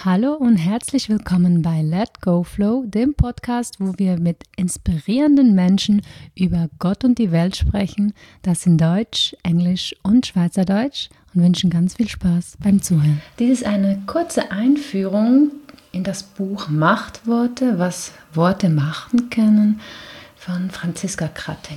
Hallo und herzlich willkommen bei Let Go Flow, dem Podcast, wo wir mit inspirierenden Menschen über Gott und die Welt sprechen. Das in Deutsch, Englisch und Schweizerdeutsch und wünschen ganz viel Spaß beim Zuhören. Dies ist eine kurze Einführung in das Buch Machtworte, was Worte machen können, von Franziska Kratinger.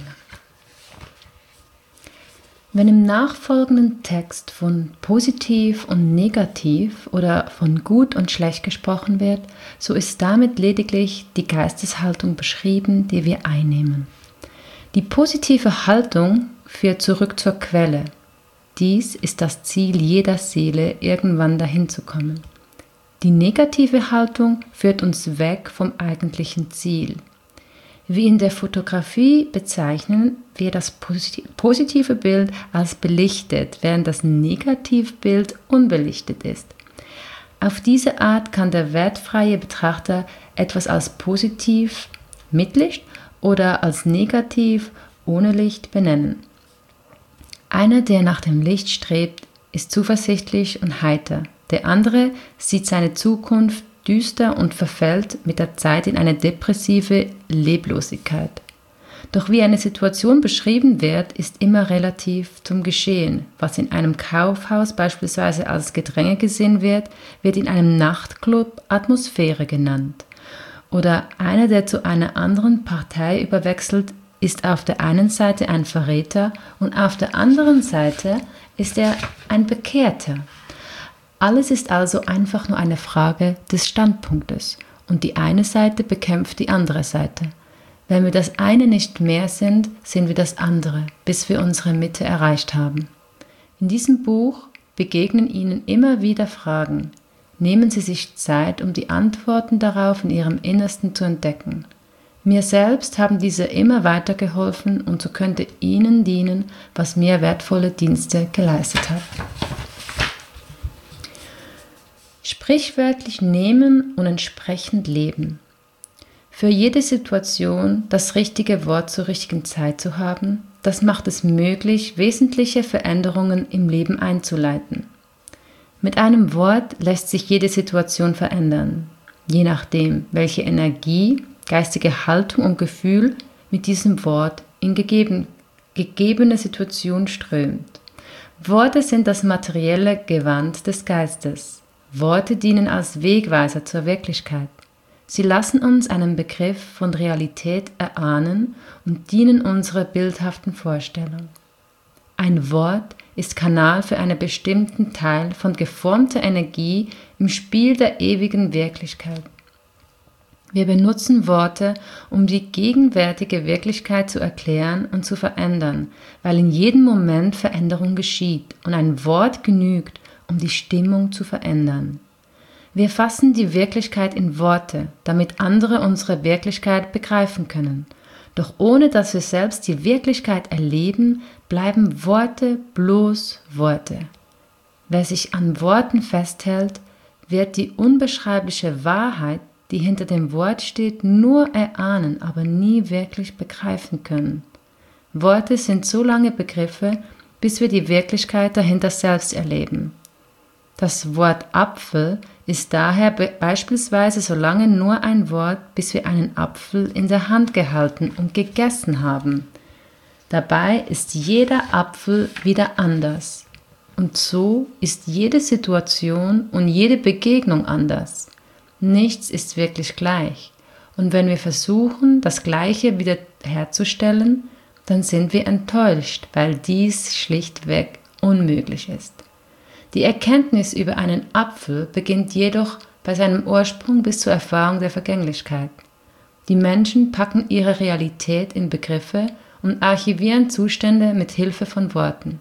Wenn im nachfolgenden Text von positiv und negativ oder von gut und schlecht gesprochen wird, so ist damit lediglich die Geisteshaltung beschrieben, die wir einnehmen. Die positive Haltung führt zurück zur Quelle. Dies ist das Ziel jeder Seele, irgendwann dahin zu kommen. Die negative Haltung führt uns weg vom eigentlichen Ziel. Wie in der Fotografie bezeichnen wir das positive Bild als belichtet, während das Negativbild unbelichtet ist. Auf diese Art kann der wertfreie Betrachter etwas als positiv mit Licht oder als negativ ohne Licht benennen. Einer, der nach dem Licht strebt, ist zuversichtlich und heiter. Der andere sieht seine Zukunft düster und verfällt mit der Zeit in eine depressive Leblosigkeit. Doch wie eine Situation beschrieben wird, ist immer relativ zum Geschehen. Was in einem Kaufhaus beispielsweise als Gedränge gesehen wird, wird in einem Nachtclub Atmosphäre genannt. Oder einer, der zu einer anderen Partei überwechselt, ist auf der einen Seite ein Verräter und auf der anderen Seite ist er ein Bekehrter. Alles ist also einfach nur eine Frage des Standpunktes und die eine Seite bekämpft die andere Seite. Wenn wir das eine nicht mehr sind, sind wir das andere, bis wir unsere Mitte erreicht haben. In diesem Buch begegnen Ihnen immer wieder Fragen. Nehmen Sie sich Zeit, um die Antworten darauf in Ihrem Innersten zu entdecken. Mir selbst haben diese immer weitergeholfen und so könnte Ihnen dienen, was mir wertvolle Dienste geleistet hat. Sprichwörtlich nehmen und entsprechend leben. Für jede Situation das richtige Wort zur richtigen Zeit zu haben, das macht es möglich, wesentliche Veränderungen im Leben einzuleiten. Mit einem Wort lässt sich jede Situation verändern, je nachdem, welche Energie, geistige Haltung und Gefühl mit diesem Wort in gegebene Situation strömt. Worte sind das materielle Gewand des Geistes. Worte dienen als Wegweiser zur Wirklichkeit. Sie lassen uns einen Begriff von Realität erahnen und dienen unserer bildhaften Vorstellung. Ein Wort ist Kanal für einen bestimmten Teil von geformter Energie im Spiel der ewigen Wirklichkeit. Wir benutzen Worte, um die gegenwärtige Wirklichkeit zu erklären und zu verändern, weil in jedem Moment Veränderung geschieht und ein Wort genügt, um die Stimmung zu verändern. Wir fassen die Wirklichkeit in Worte, damit andere unsere Wirklichkeit begreifen können. Doch ohne dass wir selbst die Wirklichkeit erleben, bleiben Worte bloß Worte. Wer sich an Worten festhält, wird die unbeschreibliche Wahrheit, die hinter dem Wort steht, nur erahnen, aber nie wirklich begreifen können. Worte sind so lange Begriffe, bis wir die Wirklichkeit dahinter selbst erleben. Das Wort Apfel ist daher beispielsweise so lange nur ein Wort, bis wir einen Apfel in der Hand gehalten und gegessen haben. Dabei ist jeder Apfel wieder anders. Und so ist jede Situation und jede Begegnung anders. Nichts ist wirklich gleich. Und wenn wir versuchen, das Gleiche wieder herzustellen, dann sind wir enttäuscht, weil dies schlichtweg unmöglich ist. Die Erkenntnis über einen Apfel beginnt jedoch bei seinem Ursprung bis zur Erfahrung der Vergänglichkeit. Die Menschen packen ihre Realität in Begriffe und archivieren Zustände mit Hilfe von Worten.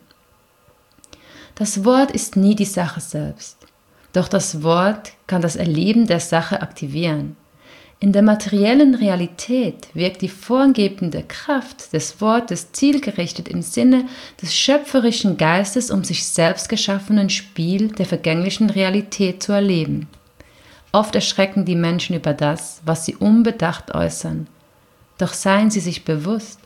Das Wort ist nie die Sache selbst, doch das Wort kann das Erleben der Sache aktivieren. In der materiellen Realität wirkt die vorgebende Kraft des Wortes zielgerichtet im Sinne des schöpferischen Geistes, um sich selbst geschaffenen Spiel der vergänglichen Realität zu erleben. Oft erschrecken die Menschen über das, was sie unbedacht äußern. Doch seien Sie sich bewusst,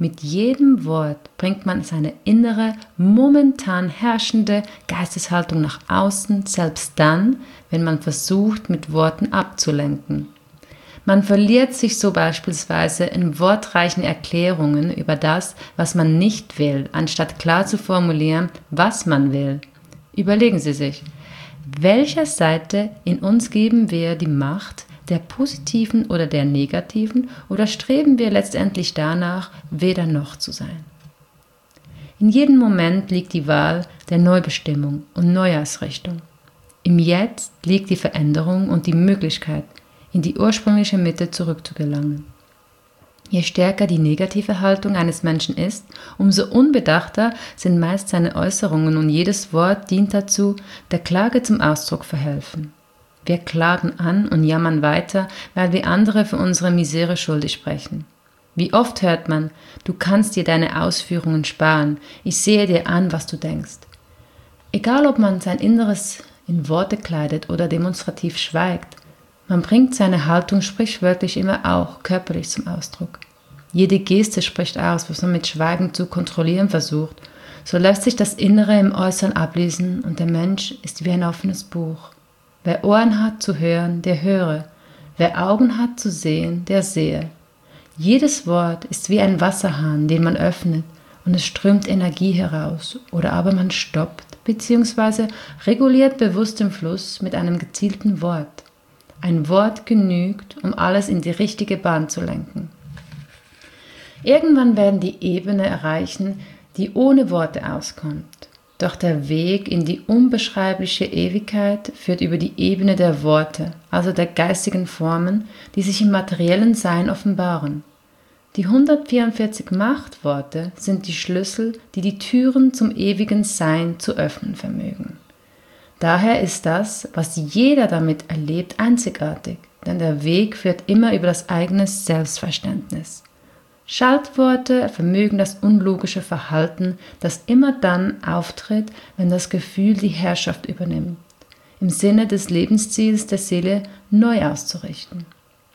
Mit jedem Wort bringt man seine innere, momentan herrschende Geisteshaltung nach außen, selbst dann, wenn man versucht, mit Worten abzulenken. Man verliert sich so beispielsweise in wortreichen Erklärungen über das, was man nicht will, anstatt klar zu formulieren, was man will. Überlegen Sie sich, welcher Seite in uns geben wir die Macht, der positiven oder der negativen, oder streben wir letztendlich danach, weder noch zu sein? In jedem Moment liegt die Wahl der Neubestimmung und Neuausrichtung. Im Jetzt liegt die Veränderung und die Möglichkeit, in die ursprüngliche Mitte zurückzugelangen. Je stärker die negative Haltung eines Menschen ist, umso unbedachter sind meist seine Äußerungen und jedes Wort dient dazu, der Klage zum Ausdruck verhelfen. Wir klagen an und jammern weiter, weil wir andere für unsere Misere schuldig sprechen. Wie oft hört man, du kannst dir deine Ausführungen sparen, ich sehe dir an, was du denkst. Egal ob man sein Inneres in Worte kleidet oder demonstrativ schweigt, man bringt seine Haltung sprichwörtlich immer auch körperlich zum Ausdruck. Jede Geste spricht aus, was man mit Schweigen zu kontrollieren versucht. So lässt sich das Innere im Äußeren ablesen und der Mensch ist wie ein offenes Buch. Wer Ohren hat zu hören, der höre. Wer Augen hat zu sehen, der sehe. Jedes Wort ist wie ein Wasserhahn, den man öffnet und es strömt Energie heraus. Oder aber man stoppt bzw. reguliert bewusst den Fluss mit einem gezielten Wort. Ein Wort genügt, um alles in die richtige Bahn zu lenken. Irgendwann werden die Ebene erreichen, die ohne Worte auskommt. Doch der Weg in die unbeschreibliche Ewigkeit führt über die Ebene der Worte, also der geistigen Formen, die sich im materiellen Sein offenbaren. Die 144 Machtworte sind die Schlüssel, die die Türen zum ewigen Sein zu öffnen vermögen. Daher ist das, was jeder damit erlebt, einzigartig, denn der Weg führt immer über das eigene Selbstverständnis. Schaltworte vermögen das unlogische Verhalten, das immer dann auftritt, wenn das Gefühl die Herrschaft übernimmt, im Sinne des Lebensziels der Seele neu auszurichten.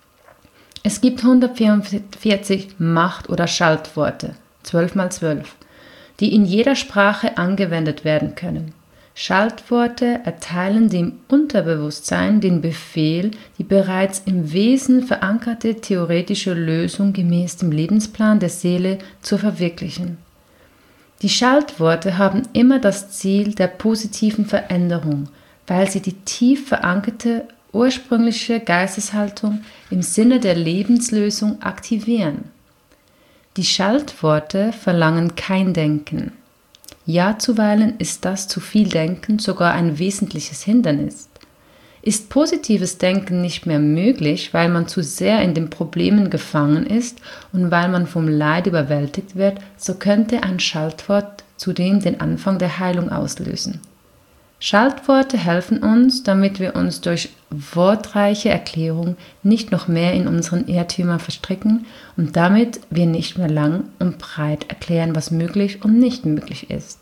Es gibt 144 Macht- oder Schaltworte, 12 mal 12, die in jeder Sprache angewendet werden können. Schaltworte erteilen dem Unterbewusstsein den Befehl, die bereits im Wesen verankerte theoretische Lösung gemäß dem Lebensplan der Seele zu verwirklichen. Die Schaltworte haben immer das Ziel der positiven Veränderung, weil sie die tief verankerte ursprüngliche Geisteshaltung im Sinne der Lebenslösung aktivieren. Die Schaltworte verlangen kein Denken. Ja, zuweilen ist das zu viel Denken sogar ein wesentliches Hindernis. Ist positives Denken nicht mehr möglich, weil man zu sehr in den Problemen gefangen ist und weil man vom Leid überwältigt wird, so könnte ein Schaltwort zudem den Anfang der Heilung auslösen. Schaltworte helfen uns, damit wir uns durch wortreiche Erklärung nicht noch mehr in unseren Irrtümern verstricken und damit wir nicht mehr lang und breit erklären, was möglich und nicht möglich ist.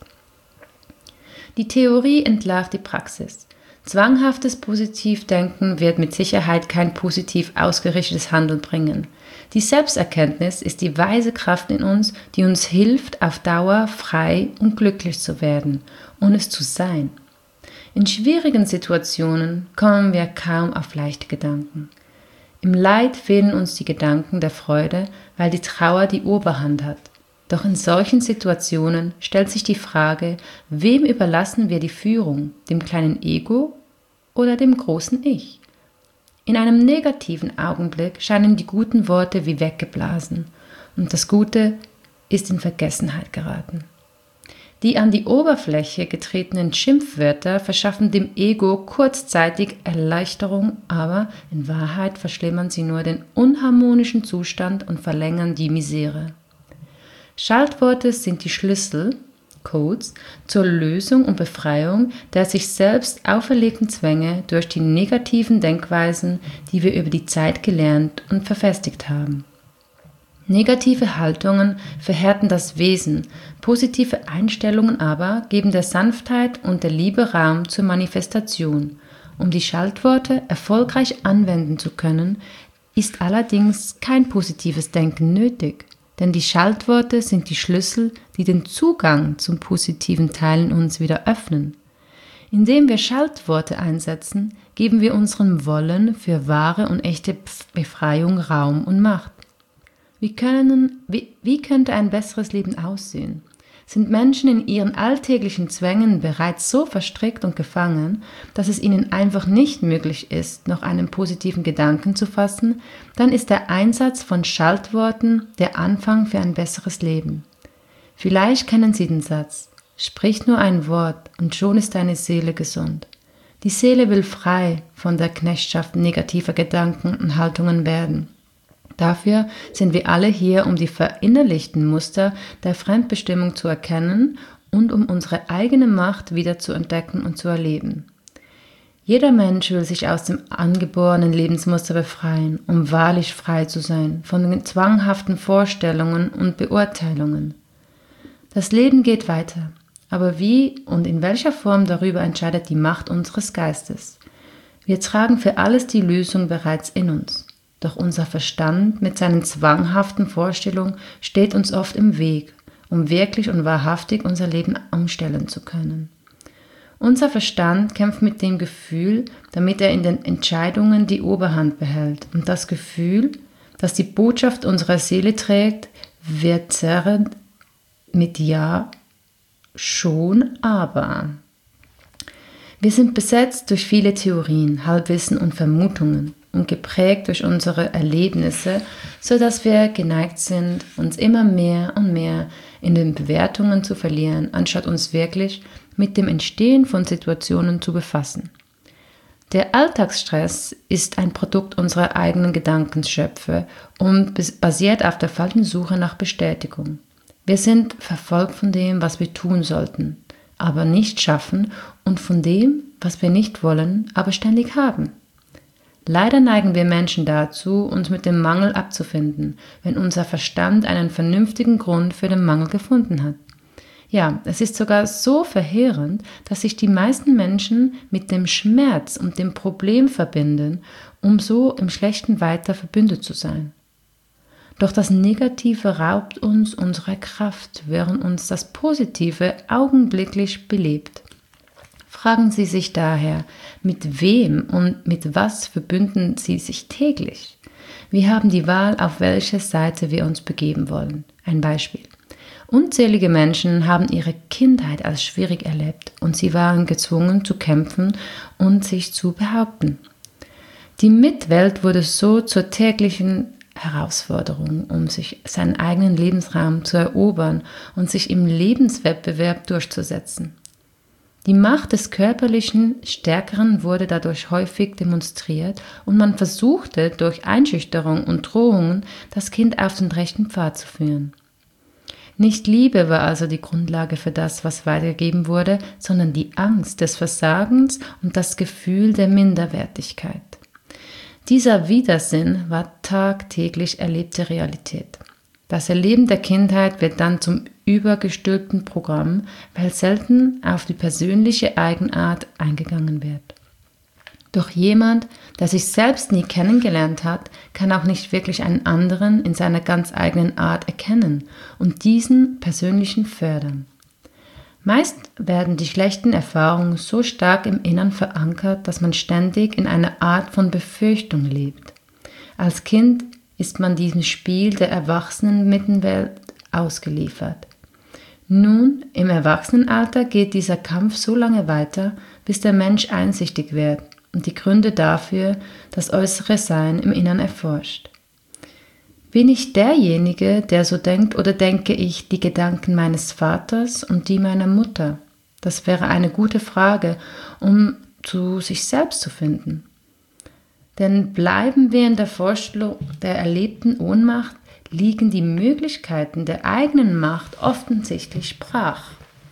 Die Theorie entlarvt die Praxis. Zwanghaftes Positivdenken wird mit Sicherheit kein positiv ausgerichtetes Handeln bringen. Die Selbsterkenntnis ist die weise Kraft in uns, die uns hilft, auf Dauer frei und glücklich zu werden und es zu sein. In schwierigen Situationen kommen wir kaum auf leichte Gedanken. Im Leid fehlen uns die Gedanken der Freude, weil die Trauer die Oberhand hat. Doch in solchen Situationen stellt sich die Frage, wem überlassen wir die Führung, dem kleinen Ego oder dem großen Ich? In einem negativen Augenblick scheinen die guten Worte wie weggeblasen und das Gute ist in Vergessenheit geraten. Die an die Oberfläche getretenen Schimpfwörter verschaffen dem Ego kurzzeitig Erleichterung, aber in Wahrheit verschlimmern sie nur den unharmonischen Zustand und verlängern die Misere. Schaltworte sind die Schlüssel, Codes, zur Lösung und Befreiung der sich selbst auferlegten Zwänge durch die negativen Denkweisen, die wir über die Zeit gelernt und verfestigt haben. Negative Haltungen verhärten das Wesen, positive Einstellungen aber geben der Sanftheit und der Liebe Raum zur Manifestation. Um die Schaltworte erfolgreich anwenden zu können, ist allerdings kein positives Denken nötig. Denn die Schaltworte sind die Schlüssel, die den Zugang zum positiven Teil in uns wieder öffnen. Indem wir Schaltworte einsetzen, geben wir unserem Wollen für wahre und echte Befreiung Raum und Macht. Wie könnte ein besseres Leben aussehen? Sind Menschen in ihren alltäglichen Zwängen bereits so verstrickt und gefangen, dass es ihnen einfach nicht möglich ist, noch einen positiven Gedanken zu fassen, dann ist der Einsatz von Schaltworten der Anfang für ein besseres Leben. Vielleicht kennen Sie den Satz: Sprich nur ein Wort und schon ist deine Seele gesund. Die Seele will frei von der Knechtschaft negativer Gedanken und Haltungen werden. Dafür sind wir alle hier, um die verinnerlichten Muster der Fremdbestimmung zu erkennen und um unsere eigene Macht wieder zu entdecken und zu erleben. Jeder Mensch will sich aus dem angeborenen Lebensmuster befreien, um wahrlich frei zu sein von den zwanghaften Vorstellungen und Beurteilungen. Das Leben geht weiter, aber wie und in welcher Form, darüber entscheidet die Macht unseres Geistes. Wir tragen für alles die Lösung bereits in uns. Doch unser Verstand mit seinen zwanghaften Vorstellungen steht uns oft im Weg, um wirklich und wahrhaftig unser Leben umstellen zu können. Unser Verstand kämpft mit dem Gefühl, damit er in den Entscheidungen die Oberhand behält. Und das Gefühl, das die Botschaft unserer Seele trägt, wird zerrend mit Ja, schon, aber. Wir sind besetzt durch viele Theorien, Halbwissen und Vermutungen und geprägt durch unsere Erlebnisse, sodass wir geneigt sind, uns immer mehr und mehr in den Bewertungen zu verlieren, anstatt uns wirklich mit dem Entstehen von Situationen zu befassen. Der Alltagsstress ist ein Produkt unserer eigenen Gedankenschöpfe und basiert auf der falschen Suche nach Bestätigung. Wir sind verfolgt von dem, was wir tun sollten, aber nicht schaffen, und von dem, was wir nicht wollen, aber ständig haben. Leider neigen wir Menschen dazu, uns mit dem Mangel abzufinden, wenn unser Verstand einen vernünftigen Grund für den Mangel gefunden hat. Ja, es ist sogar so verheerend, dass sich die meisten Menschen mit dem Schmerz und dem Problem verbinden, um so im Schlechten weiter verbündet zu sein. Doch das Negative raubt uns unserer Kraft, während uns das Positive augenblicklich belebt. Fragen Sie sich daher, mit wem und mit was verbünden Sie sich täglich? Wir haben die Wahl, auf welche Seite wir uns begeben wollen. Ein Beispiel. Unzählige Menschen haben ihre Kindheit als schwierig erlebt und sie waren gezwungen zu kämpfen und sich zu behaupten. Die Mitwelt wurde so zur täglichen Herausforderung, um sich seinen eigenen Lebensraum zu erobern und sich im Lebenswettbewerb durchzusetzen. Die Macht des körperlichen Stärkeren wurde dadurch häufig demonstriert und man versuchte durch Einschüchterung und Drohungen das Kind auf den rechten Pfad zu führen. Nicht Liebe war also die Grundlage für das, was weitergegeben wurde, sondern die Angst des Versagens und das Gefühl der Minderwertigkeit. Dieser Widersinn war tagtäglich erlebte Realität. Das Erleben der Kindheit wird dann zum übergestülpten Programm, weil selten auf die persönliche Eigenart eingegangen wird. Doch jemand, der sich selbst nie kennengelernt hat, kann auch nicht wirklich einen anderen in seiner ganz eigenen Art erkennen und diesen persönlichen fördern. Meist werden die schlechten Erfahrungen so stark im Innern verankert, dass man ständig in einer Art von Befürchtung lebt. Als Kind ist man diesem Spiel der Erwachsenen-Mittenwelt ausgeliefert. Nun, im Erwachsenenalter geht dieser Kampf so lange weiter, bis der Mensch einsichtig wird und die Gründe dafür das äußere Sein im Innern erforscht. Bin ich derjenige, der so denkt, oder denke ich die Gedanken meines Vaters und die meiner Mutter? Das wäre eine gute Frage, um zu sich selbst zu finden. Denn bleiben wir in der Vorstellung der erlebten Ohnmacht, liegen die Möglichkeiten der eigenen Macht offensichtlich brach.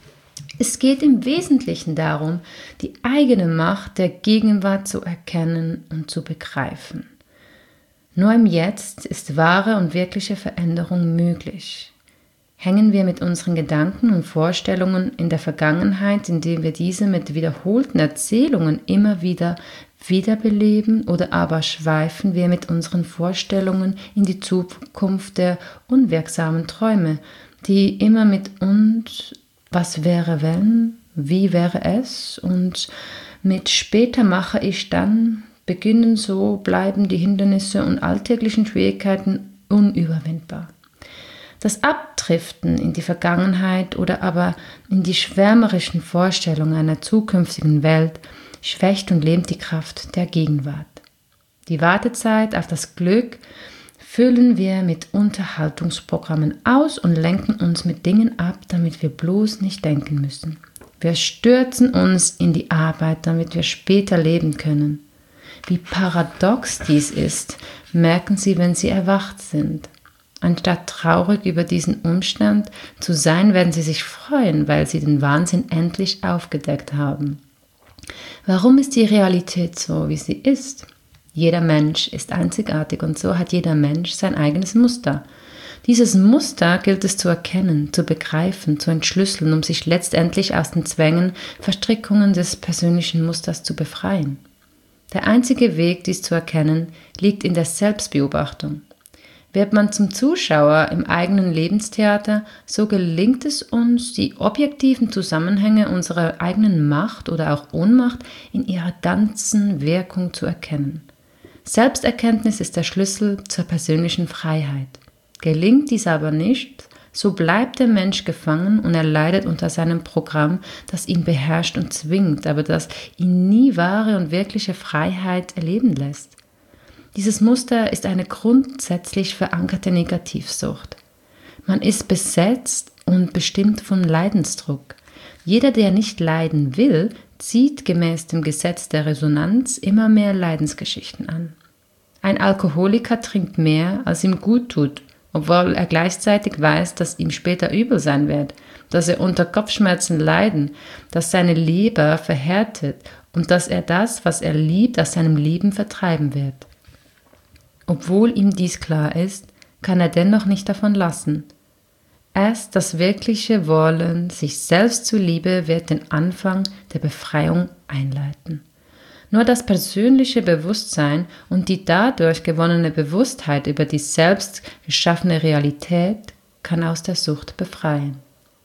Es geht im Wesentlichen darum, die eigene Macht der Gegenwart zu erkennen und zu begreifen. Nur im Jetzt ist wahre und wirkliche Veränderung möglich. Hängen wir mit unseren Gedanken und Vorstellungen in der Vergangenheit, indem wir diese mit wiederholten Erzählungen immer wieder wiederbeleben oder aber schweifen wir mit unseren Vorstellungen in die Zukunft der unwirksamen Träume, die immer mit uns was wäre wenn, wie wäre es und mit später mache ich dann beginnen, so bleiben die Hindernisse und alltäglichen Schwierigkeiten unüberwindbar. Das Abdriften in die Vergangenheit oder aber in die schwärmerischen Vorstellungen einer zukünftigen Welt schwächt und lähmt die Kraft der Gegenwart. Die Wartezeit auf das Glück füllen wir mit Unterhaltungsprogrammen aus und lenken uns mit Dingen ab, damit wir bloß nicht denken müssen. Wir stürzen uns in die Arbeit, damit wir später leben können. Wie paradox dies ist, merken Sie, wenn Sie erwacht sind. Anstatt traurig über diesen Umstand zu sein, werden Sie sich freuen, weil Sie den Wahnsinn endlich aufgedeckt haben. Warum ist die Realität so, wie sie ist? Jeder Mensch ist einzigartig und so hat jeder Mensch sein eigenes Muster. Dieses Muster gilt es zu erkennen, zu begreifen, zu entschlüsseln, um sich letztendlich aus den Zwängen, Verstrickungen des persönlichen Musters zu befreien. Der einzige Weg, dies zu erkennen, liegt in der Selbstbeobachtung. Wird man zum Zuschauer im eigenen Lebenstheater, so gelingt es uns, die objektiven Zusammenhänge unserer eigenen Macht oder auch Ohnmacht in ihrer ganzen Wirkung zu erkennen. Selbsterkenntnis ist der Schlüssel zur persönlichen Freiheit. Gelingt dies aber nicht, so bleibt der Mensch gefangen und er leidet unter seinem Programm, das ihn beherrscht und zwingt, aber das ihn nie wahre und wirkliche Freiheit erleben lässt. Dieses Muster ist eine grundsätzlich verankerte Negativsucht. Man ist besetzt und bestimmt vom Leidensdruck. Jeder, der nicht leiden will, zieht gemäß dem Gesetz der Resonanz immer mehr Leidensgeschichten an. Ein Alkoholiker trinkt mehr, als ihm gut tut, obwohl er gleichzeitig weiß, dass ihm später übel sein wird, dass er unter Kopfschmerzen leiden, dass seine Leber verhärtet und dass er das, was er liebt, aus seinem Leben vertreiben wird. Obwohl ihm dies klar ist, kann er dennoch nicht davon lassen. Erst das wirkliche Wollen, sich selbst zuliebe, wird den Anfang der Befreiung einleiten. Nur das persönliche Bewusstsein und die dadurch gewonnene Bewusstheit über die selbst geschaffene Realität kann aus der Sucht befreien.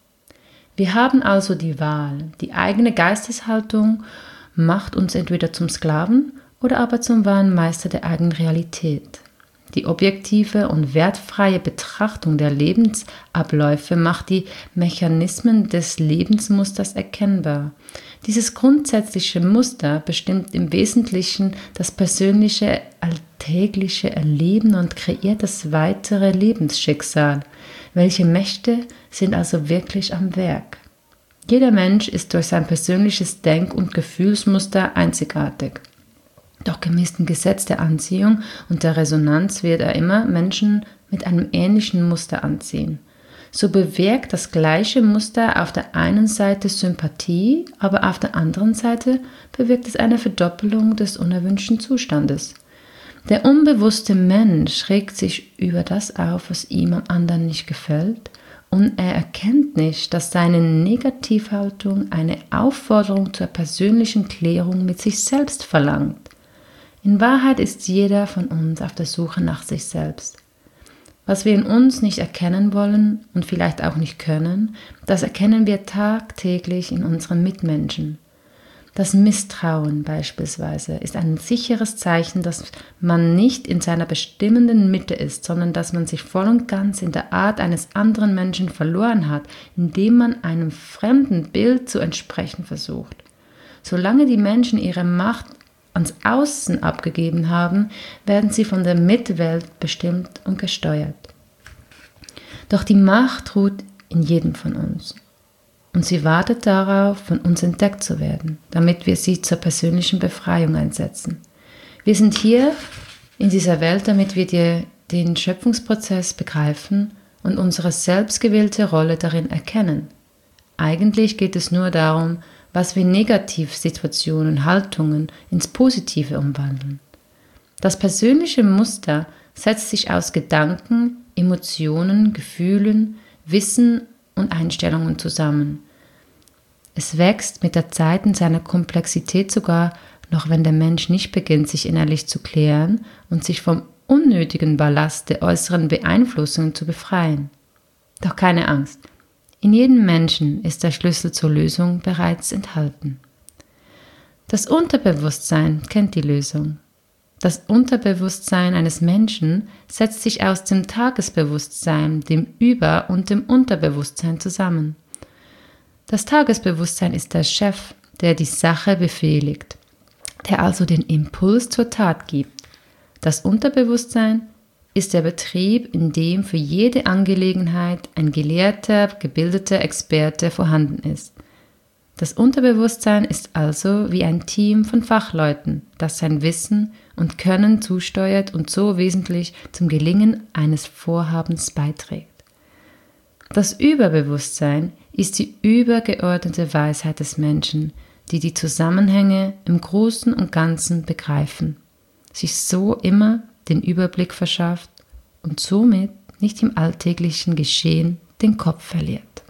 Wir haben also die Wahl. Die eigene Geisteshaltung macht uns entweder zum Sklaven oder aber zum wahren Meister der eigenen Realität. Die objektive und wertfreie Betrachtung der Lebensabläufe macht die Mechanismen des Lebensmusters erkennbar. Dieses grundsätzliche Muster bestimmt im Wesentlichen das persönliche alltägliche Erleben und kreiert das weitere Lebensschicksal. Welche Mächte sind also wirklich am Werk? Jeder Mensch ist durch sein persönliches Denk- und Gefühlsmuster einzigartig. Doch gemäß dem Gesetz der Anziehung und der Resonanz wird er immer Menschen mit einem ähnlichen Muster anziehen. So bewirkt das gleiche Muster auf der einen Seite Sympathie, aber auf der anderen Seite bewirkt es eine Verdoppelung des unerwünschten Zustandes. Der unbewusste Mensch regt sich über das auf, was ihm am anderen nicht gefällt, und er erkennt nicht, dass seine Negativhaltung eine Aufforderung zur persönlichen Klärung mit sich selbst verlangt. In Wahrheit ist jeder von uns auf der Suche nach sich selbst. Was wir in uns nicht erkennen wollen und vielleicht auch nicht können, das erkennen wir tagtäglich in unseren Mitmenschen. Das Misstrauen beispielsweise ist ein sicheres Zeichen, dass man nicht in seiner bestimmenden Mitte ist, sondern dass man sich voll und ganz in der Art eines anderen Menschen verloren hat, indem man einem fremden Bild zu entsprechen versucht. Solange die Menschen ihre Macht ans Außen abgegeben haben, werden sie von der Mitwelt bestimmt und gesteuert. Doch die Macht ruht in jedem von uns. Und sie wartet darauf, von uns entdeckt zu werden, damit wir sie zur persönlichen Befreiung einsetzen. Wir sind hier in dieser Welt, damit wir den Schöpfungsprozess begreifen und unsere selbstgewählte Rolle darin erkennen. Eigentlich geht es nur darum, was wir Negativsituationen, Haltungen ins Positive umwandeln. Das persönliche Muster setzt sich aus Gedanken, Emotionen, Gefühlen, Wissen und Einstellungen zusammen. Es wächst mit der Zeit in seiner Komplexität sogar noch wenn der Mensch nicht beginnt, sich innerlich zu klären und sich vom unnötigen Ballast der äußeren Beeinflussungen zu befreien. Doch keine Angst, in jedem Menschen ist der Schlüssel zur Lösung bereits enthalten. Das Unterbewusstsein kennt die Lösung. Das Unterbewusstsein eines Menschen setzt sich aus dem Tagesbewusstsein, dem Über- und dem Unterbewusstsein zusammen. Das Tagesbewusstsein ist der Chef, der die Sache befehligt, der also den Impuls zur Tat gibt. Das Unterbewusstsein ist der Betrieb, in dem für jede Angelegenheit ein gelehrter, gebildeter Experte vorhanden ist. Das Unterbewusstsein ist also wie ein Team von Fachleuten, das sein Wissen und Können zusteuert und so wesentlich zum Gelingen eines Vorhabens beiträgt. Das Überbewusstsein ist die übergeordnete Weisheit des Menschen, die die Zusammenhänge im Großen und Ganzen begreifen, sich so immer den Überblick verschafft und somit nicht im alltäglichen Geschehen den Kopf verliert.